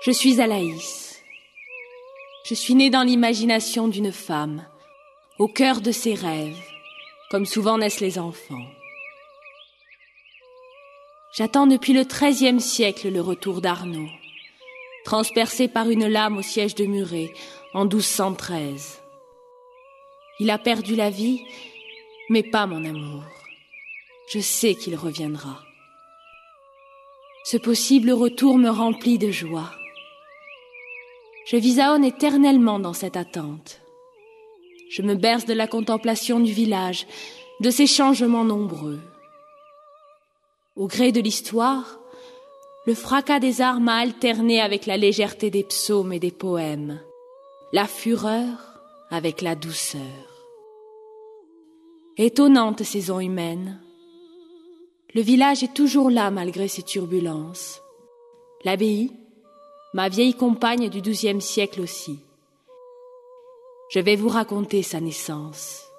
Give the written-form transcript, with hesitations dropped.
Je suis Alaïs. Je suis née dans l'imagination d'une femme, au cœur de ses rêves, comme souvent naissent les enfants. J'attends depuis le XIIIe siècle le retour d'Arnaud, transpercé par une lame au siège de Muret en 1213. Il a perdu la vie, mais pas mon amour. Je sais qu'il reviendra. Ce possible retour me remplit de joie. Je visaonne éternellement dans cette attente. Je me berce de la contemplation du village, de ses changements nombreux. Au gré de l'histoire, le fracas des armes a alterné avec la légèreté des psaumes et des poèmes, la fureur avec la douceur. Étonnante saison humaine. Le village est toujours là malgré ses turbulences. L'abbaye, ma vieille compagne du XIIe siècle aussi. Je vais vous raconter sa naissance.